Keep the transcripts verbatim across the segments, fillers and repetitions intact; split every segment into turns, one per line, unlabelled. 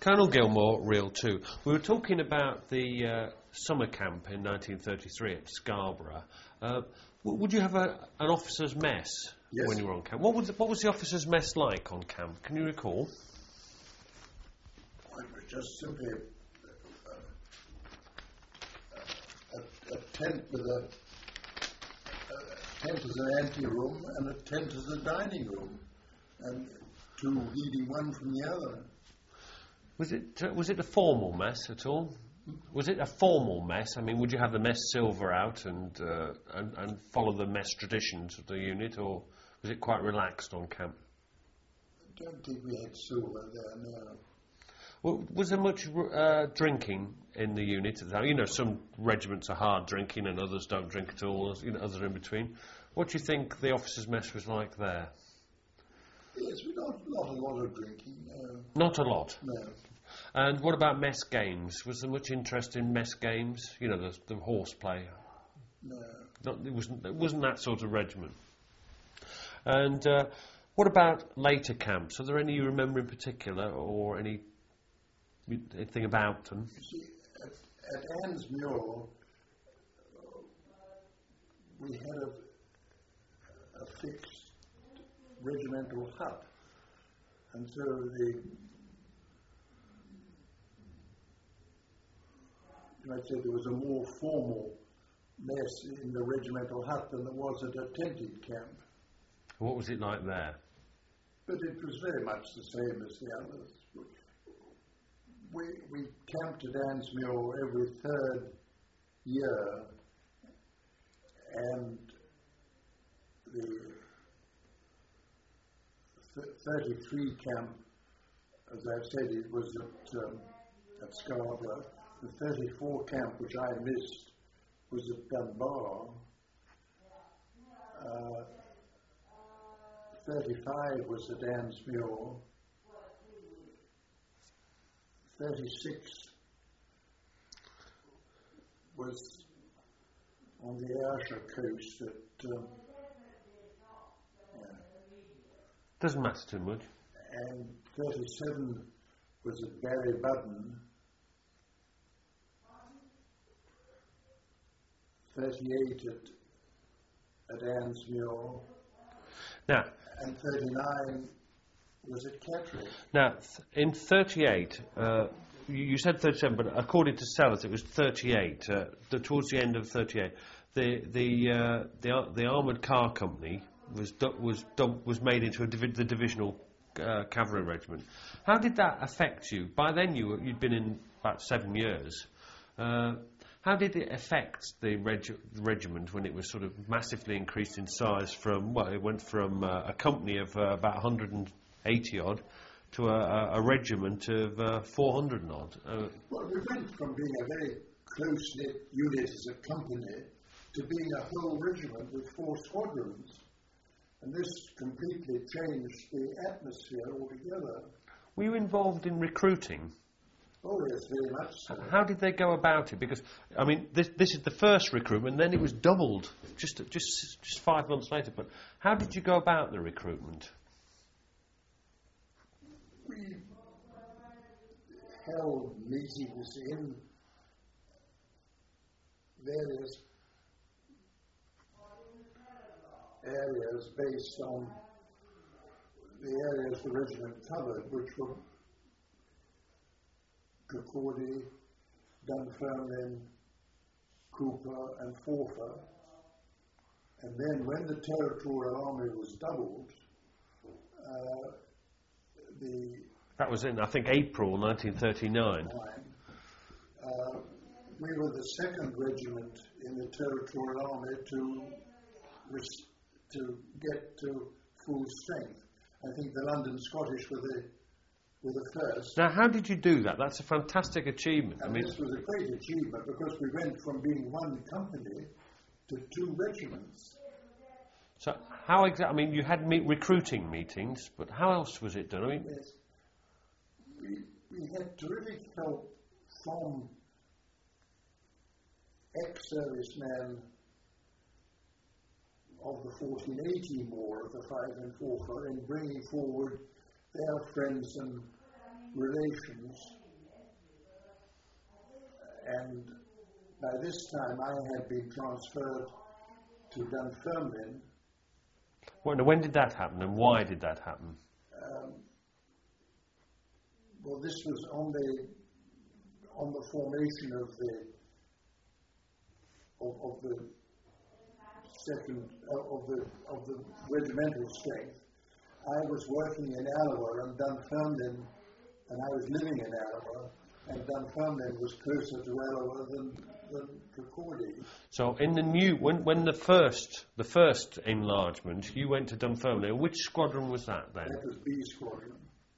Colonel Gilmore, Reel two. We were talking about the uh, summer camp in nineteen thirty-three at Scarborough. Uh, w- would you have a, an officer's mess
Yes.
when you were on camp? What was, the, what was the officer's mess like on camp? Can you recall?
It was just simply a, a, a tent with a, a tent as an ante-room and a tent as a dining room, and two leading one from the other.
Was it uh, was it a formal mess at all? Was it a formal mess? I mean, would you have the mess silver out and, uh, and and follow the mess traditions of the unit, or was it quite relaxed on camp?
I don't think we had silver there, no.
Well, was there much uh, drinking in the unit at the time? You know, some regiments are hard drinking and others don't drink at all, you know, others are in between. What do you think the officers' mess was like there?
Yes, we not, not a lot of drinking, no.
Not a lot?
No.
And what about mess games? Was there much interest in mess games? You know, the, the horseplay?
No.
Not, it, wasn't, it wasn't that sort of regiment. And uh, what about later camps? Are there any you remember in particular, or any anything about them?
You see, at, at Ansmuir, we had a, a fixed regimental hut, and so the you might say there was a more formal mess in the regimental hut than there was at a tented camp.
What was it like there?
But it was very much the same as the others. We, we camped at Ansmuir every third year, and the th- thirty-three camp, as I've said, it was at, um, at Scarborough. The thirty-four camp, which I missed, was at Dunbar. Uh, thirty-five was at Ansmuir. thirty-six was on the Ayrshire coast at um, yeah.
Doesn't matter too much.
And thirty-seven was at Barrybudden. thirty-eight at, at Ansmuir.
Now,
And thirty-nine was at Catterick.
now th- in thirty-eight, uh, you, you said thirty-seven, but according to Sellers, it was thirty-eight. Uh, the, towards the end of thirty-eight, the the uh, the, ar- the armoured car company was du- was du- was made into a divi- the divisional uh, cavalry regiment. How did that affect you? By then, you were, you'd been in about seven years. Uh, How did it affect the reg- regiment when it was sort of massively increased in size from, well, it went from uh, a company of uh, about one hundred eighty odd to a, a, a regiment of uh, four hundred odd? Uh,
Well, we went from being a very close-knit unit as a company to being a whole regiment with four squadrons. And this completely changed the atmosphere altogether.
were you involved in recruiting?
Oh, yes, very much so.
How did they go about it? Because, I mean, this, this is the first recruitment, then it was doubled just, just, just five months later. But how did you go about the recruitment?
We held meetings in various areas based on the areas the regiment covered, which were Kirkcaldy, Dunfermline, Cooper and Forfar. And then when the Territorial Army was doubled, uh, the
That was in, I think, April nineteen thirty-nine.
uh, we were the second regiment in the Territorial Army to res- to get to full strength. I think the London Scottish were the were the first.
Now, how did you do that? That's a fantastic achievement. I
And
mean,
this was a great achievement because we went from being one company to two regiments.
so how exactly? I mean, you had meet recruiting meetings, but how else was it done? I mean,
Yes. We, we had terrific help from ex-servicemen of the fourteen eighty War of the Five and Forfar in bringing forward their friends and relations and by this time I had been transferred to Dunfermline.
When, when did that happen, and why did that happen?
Um, well, this was on the on the formation of the of, of the second uh, of the of the regimental strength. I was working in Alloa and Dunfermline, and I was living in Alloa, and Dunfermline was closer to Alloa than than Kirkcaldy.
So, in the new when when the first the first enlargement, you went to Dunfermline. Which squadron was that then?
That was B Squadron.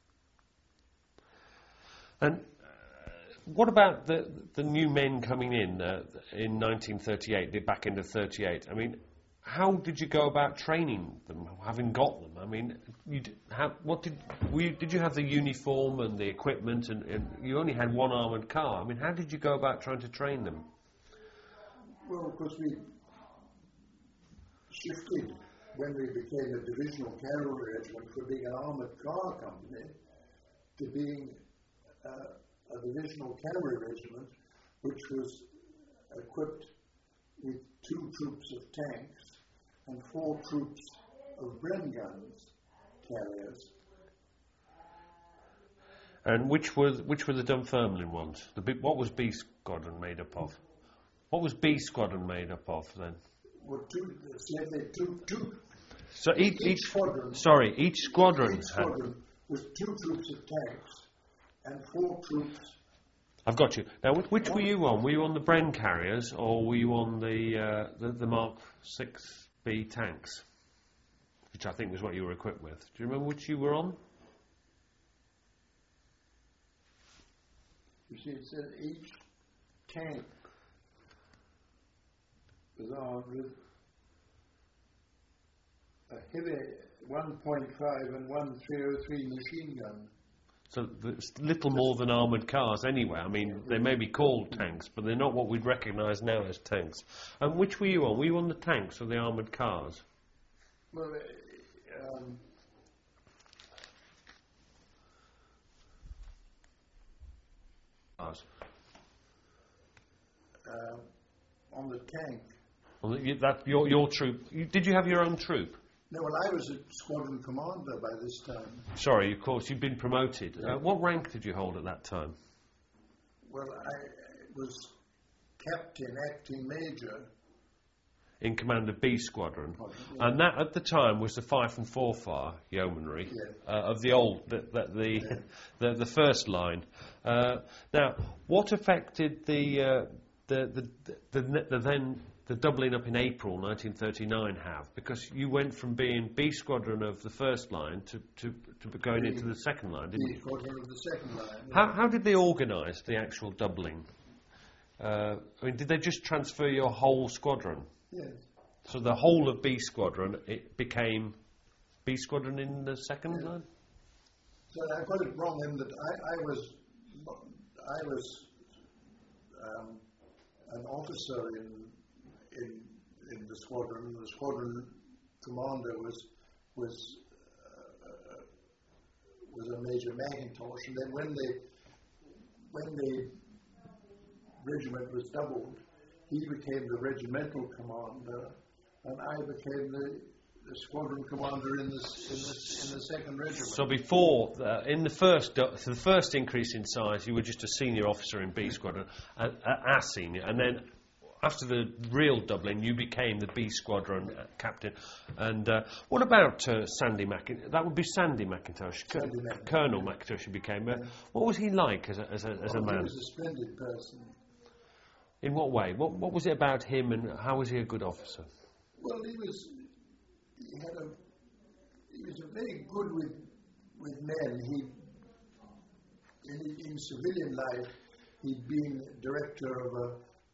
And uh, what about the the new men coming in uh, in nineteen thirty-eight, the back end of thirty-eight? I mean, how did you go about training them, having got them? I mean, you d- how, what did were you, did you have the uniform and the equipment, and, and you only had one armoured car? I mean, how did you go about trying to train them?
Well, of course, we shifted when we became a divisional cavalry regiment from being an armoured car company to being uh, a divisional cavalry regiment, which was equipped with two troops of tanks and four troops of Bren guns carriers.
And which was which were the Dunfermline ones? The B, what was B Squadron made up of? What was B Squadron made up of then?
Well, two, let's say two, two.
So each,
Each
each
squadron.
sorry, each squadron
Each
had.
squadron was two troops of tanks and four troops.
I've got you. Now, which, which were you on? Were you on the Bren carriers, or were you on the uh, the, the Mark six B tanks, which I think was what you were equipped with? Do you remember which you were on?
You see, it said each tank was armed with a heavy one point five and one three oh three machine gun.
So it's little more than armoured cars anyway. I mean, they may be called tanks, but they're not what we'd recognise now as tanks. And which were you on? Were you on the tanks or the armoured cars?
Well, uh, um,
Cars.
uh, on the tank.
On the, you- that your your troop. You, did you have your own troop?
No, well, I was a squadron commander by this time.
Sorry, of course, you've been promoted. Uh, what rank did you hold at that time?
Well, I was captain, acting major.
In command of B Squadron.
Oh, yeah.
And that, at the time, was the Fife and Forfar Yeomanry
Yeah.
uh, of the old, the, the, the,
Yeah.
the, the first line. Uh, now, what affected the, uh, the, the, the, the, the then... the doubling up in April nineteen thirty-nine have? Because you went from being B Squadron of the first line to, to, to going
B,
into the second line, didn't
B
you?
Squadron of the second line. Yeah.
How, how did they organise the actual doubling? Uh, I mean, did they just transfer your whole squadron?
Yes.
So the whole of B Squadron, it became B Squadron in the second
Yeah.
line?
So I got it wrong in that I, I was I was um, an officer in in in the squadron. The squadron commander was was uh, was a Major Mackintosh, and then when the when the regiment was doubled, he became the regimental commander, and I became the, the squadron commander in the in the in the second regiment.
So before, uh, in the first du- so the first increase in size, you were just a senior officer in B Squadron, a, a, a senior, and then after the real doubling, you became the B Squadron uh, captain. And uh, what about uh, Sandy Mackintosh? That would be Sandy Mackintosh, Col-
Sandy Mackintosh.
Colonel Mackintosh. He became. Uh, what was he like as a as a, as a
Oh,
man?
He was a splendid person.
In what way? What what was it about him, and how was he a good officer?
Well, he was he had a he was a very good with with men. He in, in civilian life he'd been director of a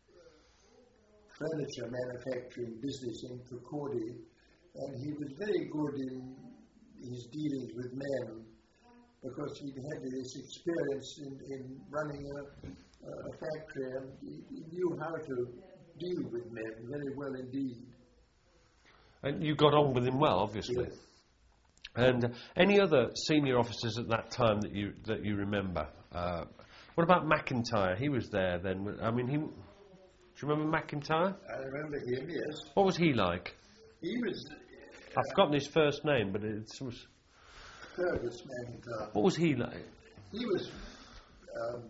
furniture manufacturing business in Kirkcaldy, and he was very good in his dealings with men because he'd had this experience in, in running a, a factory, and he, he knew how to deal with men very well indeed.
And you got on with him well, obviously.
Yes.
And uh, any other senior officers at that time that you that you remember? Uh, What about McIntyre? He was there then. I mean, he. Do you remember McIntyre?
I remember him, yes.
What was he like?
He was... Uh,
I've forgotten his first name, but it was...
Fergus McIntyre.
What was he like?
He was... Um,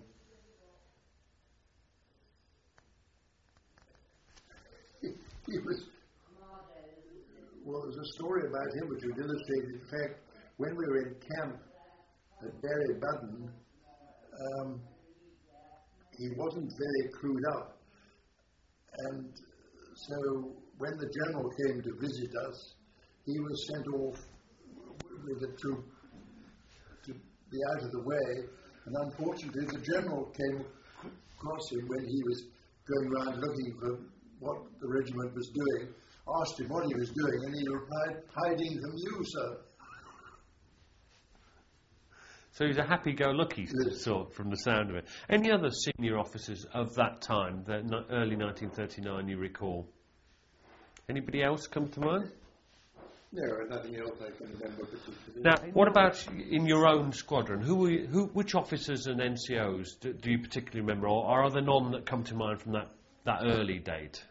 he, he was... Well, there's a story about him which would illustrate, in fact, when we were in camp at Barry Budden, um, he wasn't very clued up. And so when the general came to visit us, he was sent off with a troop to be out of the way. And unfortunately, the general came across him when he was going around looking for what the regiment was doing, asked him what he was doing, and he replied, "Hiding from you, sir."
So he's a happy-go-lucky
Yes.
sort, from the sound of it. Any other senior officers of that time, the no- early nineteen thirty-nine, you recall? Anybody else come to mind?
No, nothing else I can remember particularly.
Now, what about in your own squadron? Who, were you, who which officers and N C Os do, do you particularly remember, or are there none that come to mind from that, that early date?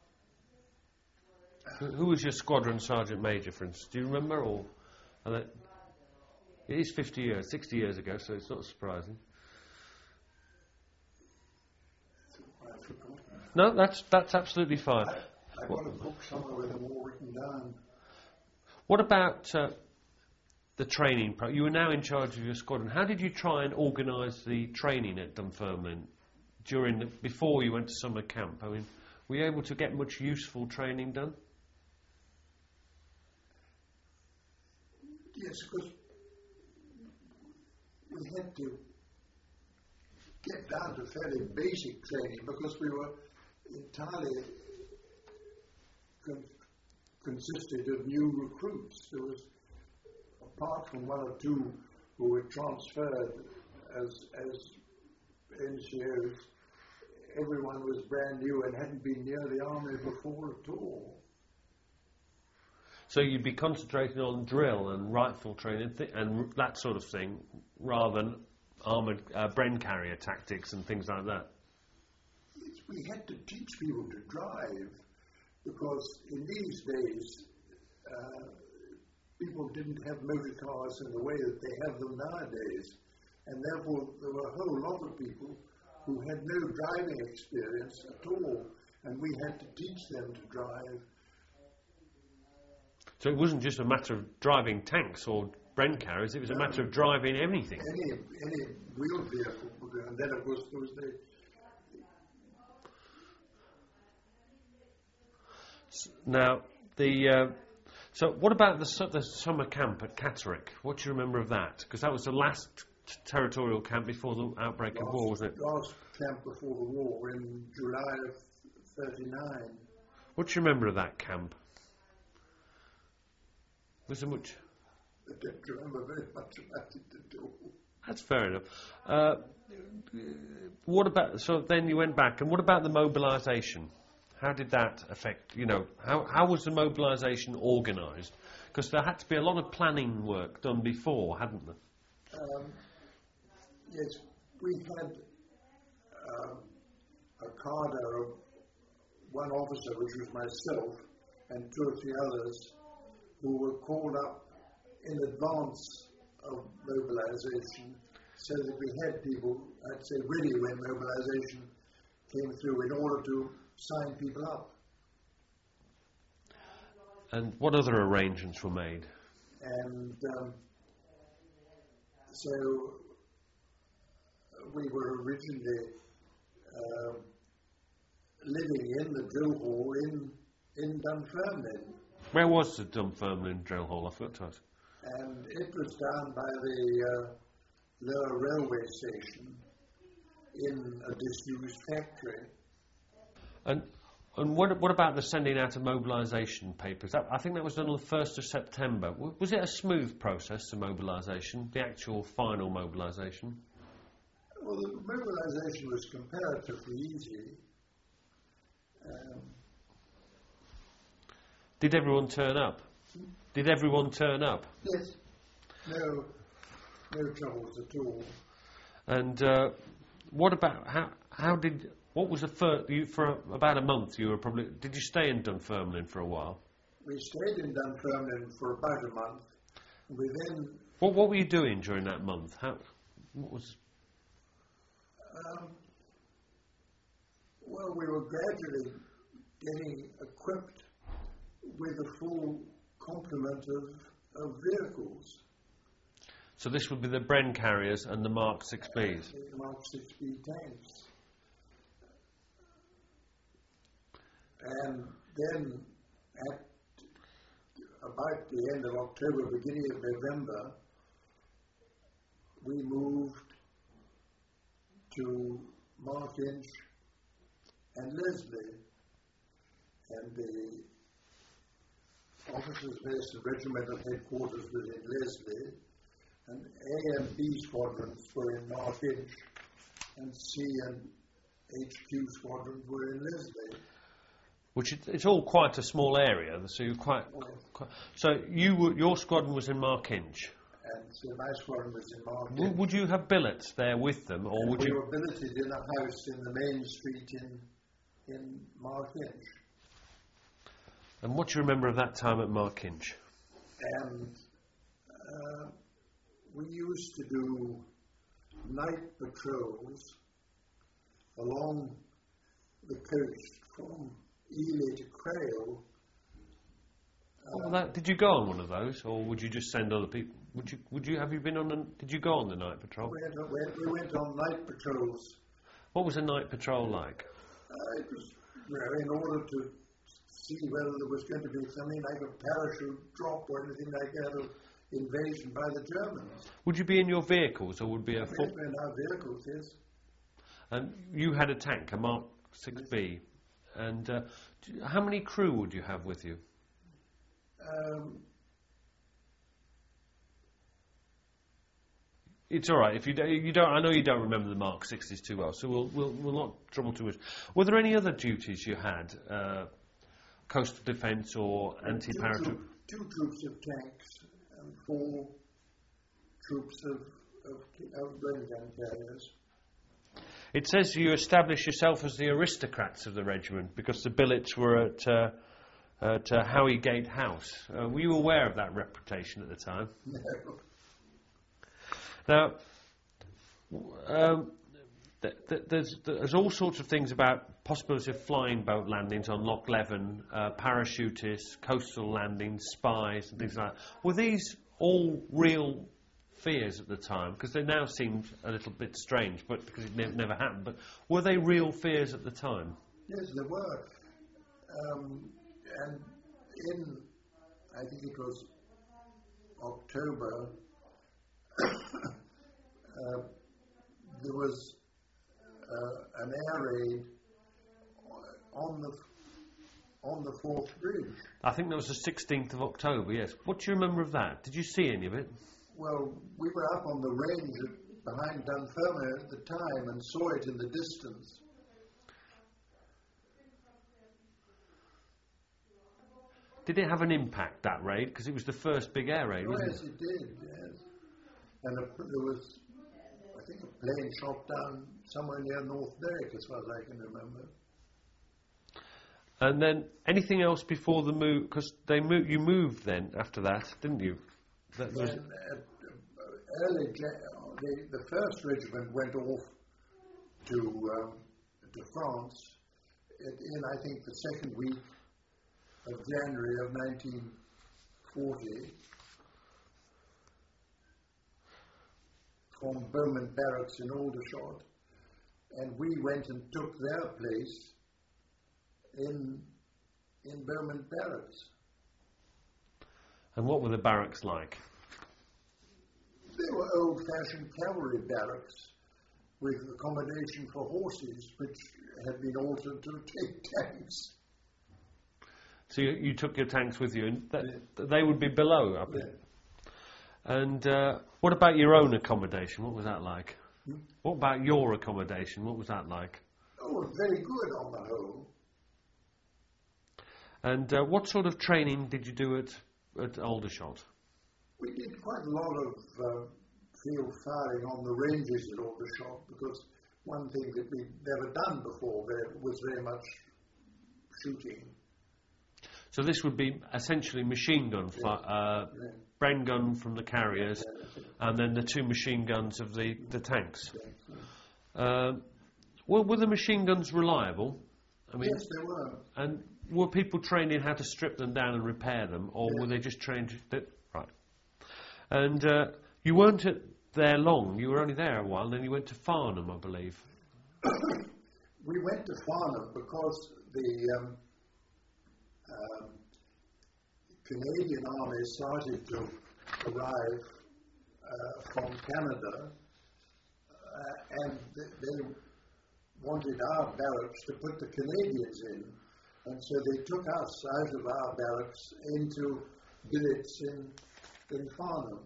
Who, who was your squadron sergeant major, for instance? Do you remember, or are that, it is fifty years, sixty years ago, so it's not surprising.
I've forgotten.
No, that's that's absolutely fine.
I, I've got a book somewhere with them all written down.
What about uh, the training? Pro- you were now in charge of your squadron. How did you try and organise the training at Dunfermline during the, before you went to summer camp? I mean, were you able to get much useful training done?
Yes, because we had to get down to fairly basic training because we were entirely con- consisted of new recruits. There was, apart from one or two who were transferred as as N C Os, everyone was brand new and hadn't been near the army before at all.
So you'd be concentrating on drill and rifle training th- and that sort of thing, rather than armoured uh, Bren carrier tactics and things like that.
It's, we had to teach people to drive because in these days uh, people didn't have motor cars in the way that they have them nowadays, and therefore there were a whole lot of people who had no driving experience at all, and we had to teach them to drive.
So it wasn't just a matter of driving tanks or Bren carriers, it was a matter of driving anything.
Any any wheeled vehicle, and then of course there was the
Now, the uh, so what about the, su- the summer camp at Catterick? What do you remember of that? Because that was the last t- territorial camp before the outbreak
last,
of war, wasn't it?
last camp before the war in July of thirty-nine.
What do you remember of that camp? Was there much?
I don't remember very much about it at all.
That's fair enough. Uh, what about, so then you went back, and what about the mobilisation? How did that affect, you know, how, how was the mobilisation organised? Because there had to be a lot of planning work done before, hadn't there?
Um, yes, we had um, a cadre of one officer, which was myself, and two or three others, who were called up in advance of mobilisation, so that we had people, I'd say, ready when mobilisation came through in order to sign people up.
And what other arrangements were made?
And um, so we were originally uh, living in the drill hall in, in Dunfermline.
Where was the Dunfermline drill hall? I forgot to ask.
And it was down by the uh, lower railway station in a disused factory.
And and what what about the sending out of mobilisation papers? That, I think that was done on the first of September. W- was it a smooth process, the mobilisation, the actual final mobilisation?
Well, the mobilisation was comparatively easy. Um,
Did everyone turn up? Did everyone turn up?
yes, no, no troubles at all.
And uh, what about how? How did? What was the first? You for about a month. You were probably. Did you stay in Dunfermline for a while?
We stayed in Dunfermline for about a month. We then.
What What were you doing during that month? How? What was?
Um, well, we were gradually getting equipped with a full complement of, of vehicles.
So this would be the Bren carriers and the Mark six Bs.
The Mark six B tanks. And then at about the end of October, beginning of November, we moved to Markinch and Leslie. And the officers' base and regimental headquarters was in Leslie. And A and B squadrons were in Markinch, and C and H Q squadrons were in Leslie.
Which it, it's all quite a small area, so you're quite.
Yes.
quite so you were, your squadron was in Markinch.
And so my squadron was in Markinch.
W- would you have billets there with them, or
and
would
we
you?
were billeted in a house in the main street in in Markinch.
And what do you remember of that time at Markinch?
And uh, we used to do night patrols along the coast from Ely to Crail.
Oh, well, that, did you go on one of those, or would you just send other people? Would you? Would you? Have you been on? A, did you go on the night patrol?
We, had, we, we went on night patrols.
What was a night patrol like?
Uh, it was well, in order to see whether there was going to be something like a parachute drop or anything like that of invasion by the Germans.
Would you be in your vehicles, or would be a
We
full?
were in our vehicles, yes.
And you had a tank, a Mark six B, and uh, do you- how many crew would you have with you?
Um,
It's all right if you don't, you don't. I know you don't remember the Mark sixes too well, so we'll we'll we'll not trouble too much. Were there any other duties you had? Uh, coastal defence or anti-paratroop?
Two, troop, two troops of tanks and four troops of, of, of Bren gun carriers.
It says you established yourself as the aristocrats of the regiment because the billets were at uh, at uh, Howigate House. Uh, were you aware of that reputation at the time?
No.
Now, um, th- th- there's, there's all sorts of things about possibility of flying boat landings on Loch Leven, uh, parachutists, coastal landings, spies, and things like that. Were these all real fears at the time? Because they now seem a little bit strange, but because it ne- never happened. But were they real fears at the time?
Yes, there were. Um, and in, I think it was October, uh, there was uh, an air raid on the on the Fourth Bridge.
I think that was the sixteenth of October, yes. What do you remember of that? Did you see any of it?
Well, we were up on the range at, behind Dunfermline at the time and saw it in the distance.
Did it have an impact, that raid? Because it was the first big air raid,
Oh,
wasn't
yes,
it?
it did, yes. And a, there was, I think, a plane shot down somewhere near North Berwick, as far as I can remember.
And then anything else before the move? Because they move, you moved then after that, didn't you? That was,
Then, uh, uh, early, Jan- the, the first regiment went off to um, to France in, in, I think, the second week of January of nineteen forty. From Bowman Barracks in Aldershot, and we went and took their place in in Bowman Barracks.
and what were the barracks like?
They were old-fashioned cavalry barracks with accommodation for horses, which had been altered to take tanks.
So you, you took your tanks with you, and that, they would be below up
Yeah.
there. And uh, what about your own accommodation? What was that like?
Hmm?
What about your accommodation? What was that like?
Oh, very good on the whole.
And uh, what sort of training did you do at, at Aldershot?
We did quite a lot of uh, field firing on the ranges at Aldershot because one thing that we'd never done before. There was very much shooting.
So this would be essentially machine gun, fi- uh,
Yeah.
Bren gun from the carriers, and then the two machine guns of the, the tanks. Uh, well, were the machine guns reliable? I mean,
Yes, they were.
and were people trained in how to strip them down and repair them, or were they just trained? That, right. And uh, you weren't at there long. You were only there a while, and then you went to Farnham, I believe.
We went to Farnham because the um, um, Canadian Army started to arrive uh, from Canada, uh, and th- they wanted our barracks to put the Canadians in, and so they took us out of our barracks into billets in, in Farnham.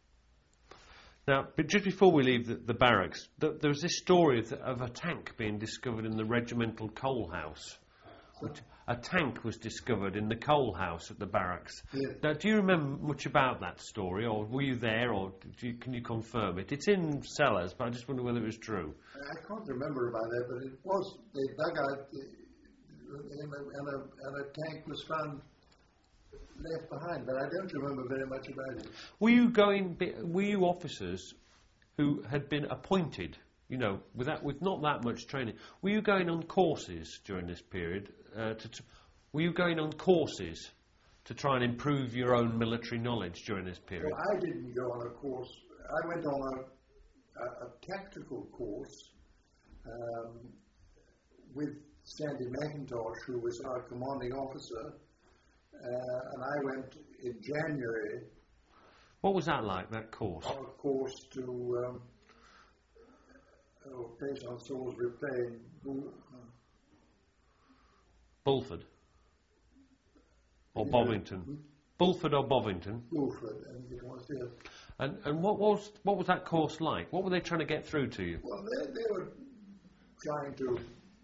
Now, but just before we leave the, the barracks, th- there was this story of, of a tank being discovered in the regimental coal house. Which, a tank was discovered in the coal house at the barracks.
Yeah.
Now, do you remember much about that story, or were you there, or did you, can you confirm it? It's in Sellers, but I just wonder whether it was true.
I can't remember about that, but it was, they dug out, the, and, a, and, a, and a tank was found left behind, but I don't remember very much about it.
Were you going? Were you officers who had been appointed? You know, with that, with not that much training, were you going on courses during this period? Uh, to, to, were you going on courses to try and improve your own military knowledge during this period?
Well, I didn't go on a course. I went on a, a, a tactical course um, with Sandy McIntosh, who was our commanding officer, uh, and I went in January.
What was that like, that course?
On a course to um, oh, place on Salisbury Plain,
Bulford or
Yeah.
Bovington?
Hmm?
Bulford or Bovington?
Bulford, and it was there.
And and what was what was that course like? What were they trying to get through to you?
Well, they, they were trying to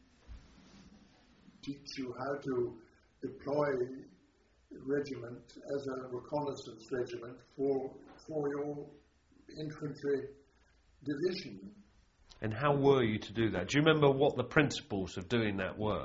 teach you how to deploy regiment as a reconnaissance regiment for for your infantry division.
And how were you to do that? Do you remember what the principles of doing that were?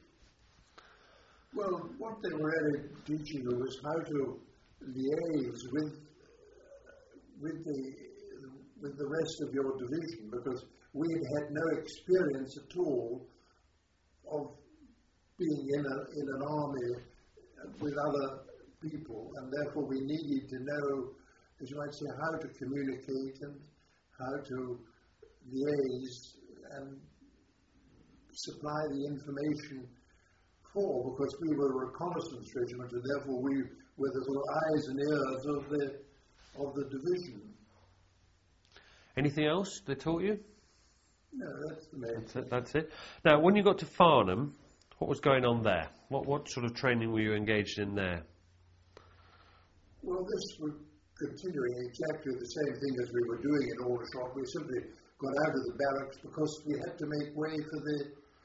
Well, what they were really teaching you was how to liaise with with the with the rest of your division, because we had had no experience at all of being in a in an army with other people, and therefore we needed to know, as you might say, how to communicate and how to liaise and supply the information for, because we were a reconnaissance regiment, and therefore we were the sort of eyes and ears of the of the division.
Anything else they taught you?
No, that's the main
That's it. That's it. Now, when you got to Farnham, what was going on there? What what sort of training were you engaged in there?
Well, this was continuing exactly the same thing as we were doing in Aldershot. We simply got out of the barracks because we had to make way for the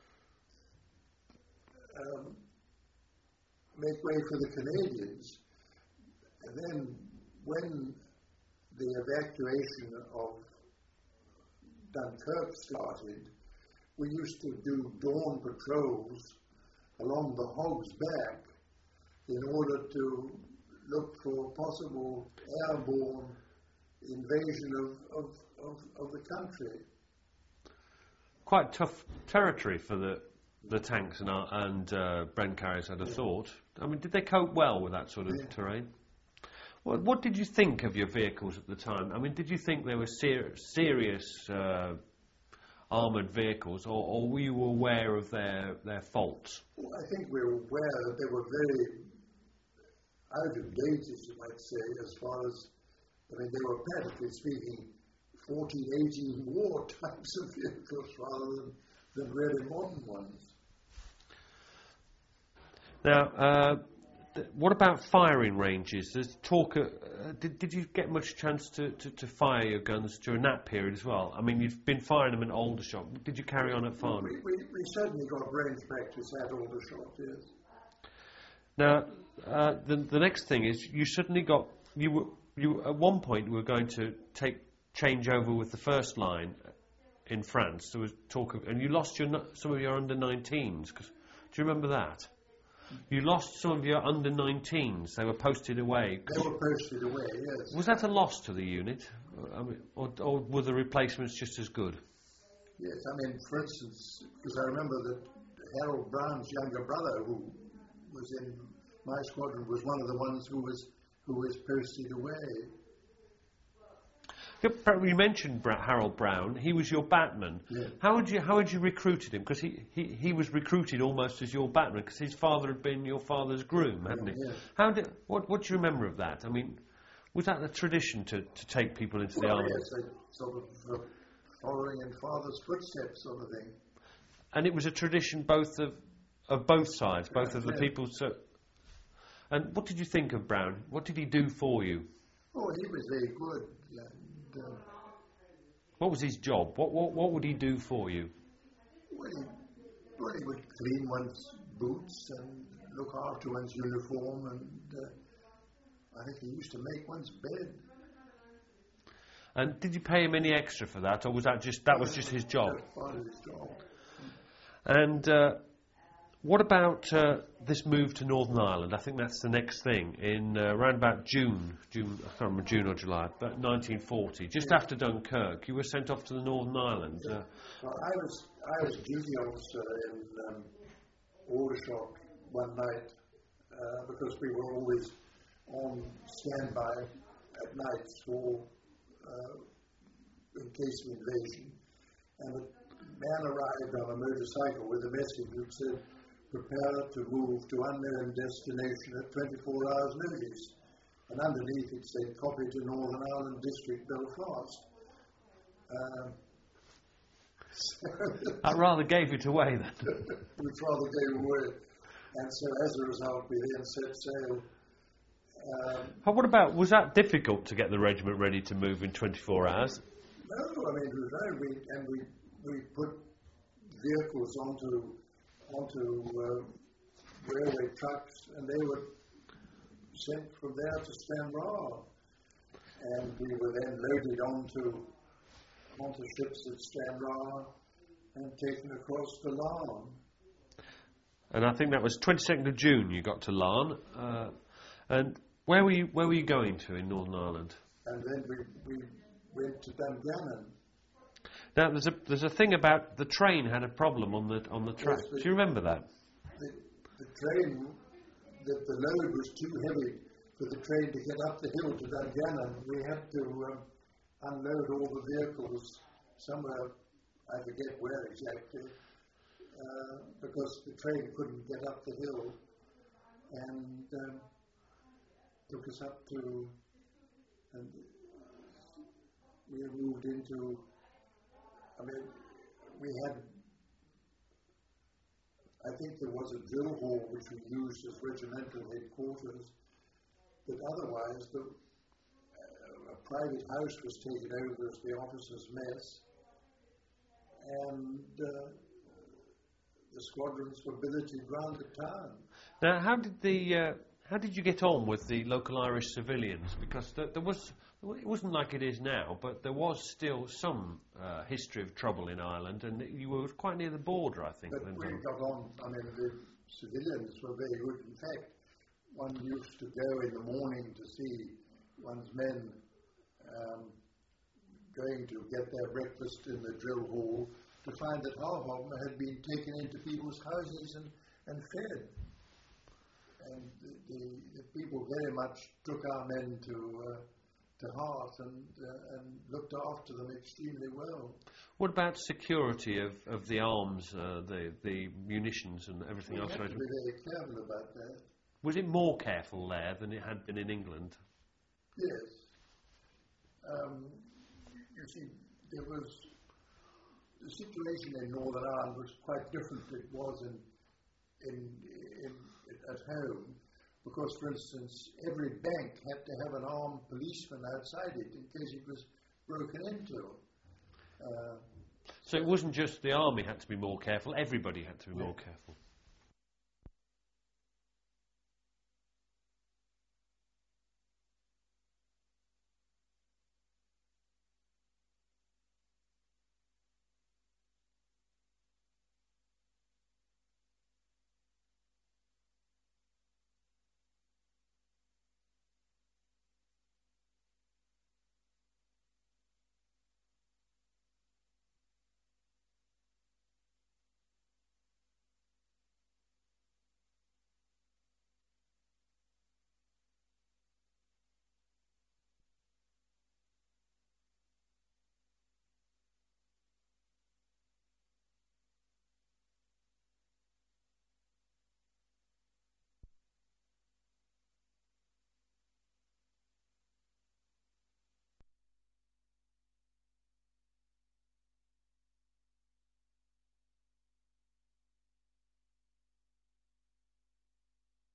um, make way for the Canadians. And then when the evacuation of Dunkirk started, we used to do dawn patrols along the Hog's Back in order to look for possible airborne invasion of, of, of, of the country.
Quite tough territory for the the tanks and uh, and uh, Bren carriers, I'd have thought. I mean, did they cope well with that sort of
Yeah.
terrain? What, what did you think of your vehicles at the time? I mean, did you think they were ser- serious uh, armoured vehicles, or, or were you aware of their, their faults?
Well, I think we're aware that they were very out of date, as you might say, as far as, I mean, they were practically speaking fourteen, eighteen war types of vehicles rather than, than really modern ones.
Now, uh, th- what about firing ranges? There's talk. Uh, did did you get much chance to, to, to fire your guns during that period as well? I mean, you've been firing them at Aldershot. Did you carry on at Farnham?
We, we, we certainly got range practice at Aldershot, yes.
Now, uh, the the next thing is you suddenly got you were you at one point were going to take change over with the first line in France. There was talk of, and you lost your nu- some of your under nineteens. Cause, do you remember that? You lost some of your under nineteens. They were posted away.
They were posted away, yes.
Was that a loss to the unit? I mean, or, or were the replacements just as good?
Yes, I mean, for instance, because I remember that Harold Brown's younger brother, who was in my squadron, was one of the ones who was who was posted away.
You mentioned Bra- Harold Brown. He was your batman.
Yeah.
How would you how would you recruited him? Because he, he, he was recruited almost as your batman because his father had been your father's groom, hadn't he?
Yeah.
How did what what do you remember of that? I mean, was that a tradition to, to take people into
Well,
the army?
yes, a sort of uh, following in father's footsteps, sort of thing.
And it was a tradition both of of both sides, both
Yeah,
of the
yeah.
people. So, and what did you think of Brown? What did he do for you?
Oh, he was very good. And, uh,
What was his job? What what what would he do for you?
well, he, well, he would clean one's boots and look after one's uniform, and uh, I think he used to make one's bed.
And did you pay him any extra for that, or was that just that was just his job?
That was part of his job.
And uh, what about uh, this move to Northern Ireland? I think that's the next thing. In uh, around about June, June, I can't remember June or July, but nineteen forty, just
Yeah.
after Dunkirk, you were sent off to the Northern Ireland. Uh,
Well, I was I was duty officer in um, Aldershot one night uh, because we were always on standby at night for uh, in case of invasion. And a man arrived on a motorcycle with a message that said, "Prepare to move to unknown destination at twenty-four hours notice." And underneath it said, "Copy to Northern Ireland District, Belfast." Um,
that rather gave it away then.
which rather gave away. And so as a result, we then set sail. Um,
How- what about, was that difficult to get the regiment ready to move in twenty-four hours?
no, I mean, it was very, we, and we, we put vehicles onto, onto uh, railway trucks, and they were sent from there to Stranraer. And we were then loaded onto, onto ships at Stranraer and taken across to Larne.
And I think that was twenty-second of June you got to Larne. Uh, and where were you where were you going to in Northern Ireland?
And then we, we went to Dungannon.
Now there's a there's a thing about the train had a problem on the on the track.
Yes, the-
Do you remember that?
The, the train, the, the load was too heavy for the train to get up the hill to Dungannon. We had to um, unload all the vehicles somewhere, I forget where exactly, uh, because the train couldn't get up the hill, and um, took us up to, and we moved into, I mean, we had, I think there was a drill hall which we used as regimental headquarters, but otherwise the, uh, a private house was taken over as the officers' mess, and uh, the squadrons were billeted round the town.
Now how did the uh, how did you get on with the local Irish civilians? Because there, there was it wasn't like it is now, but there was still some uh, history of trouble in Ireland, and you were quite near the border, I think.
But
when
we
the-
got on, I mean, the civilians were very good. In fact, one used to go in the morning to see one's men um, going to get their breakfast in the drill hall to find that half of them had been taken into people's houses and, and fed. And the, the, the people very much took our men to uh, to heart and uh, and looked after them extremely well.
What about security of, of the arms, uh, the the munitions, and everything
We
else?
had to be very careful about that.
Was it more careful there than it had been in England?
Yes. Um, you see, there was the situation in Northern Ireland was quite different than it was in in, in at home, because, for instance, every bank had to have an armed policeman outside it in case it was broken into. Uh,
So it wasn't just the army had to be more careful; everybody had to be more careful.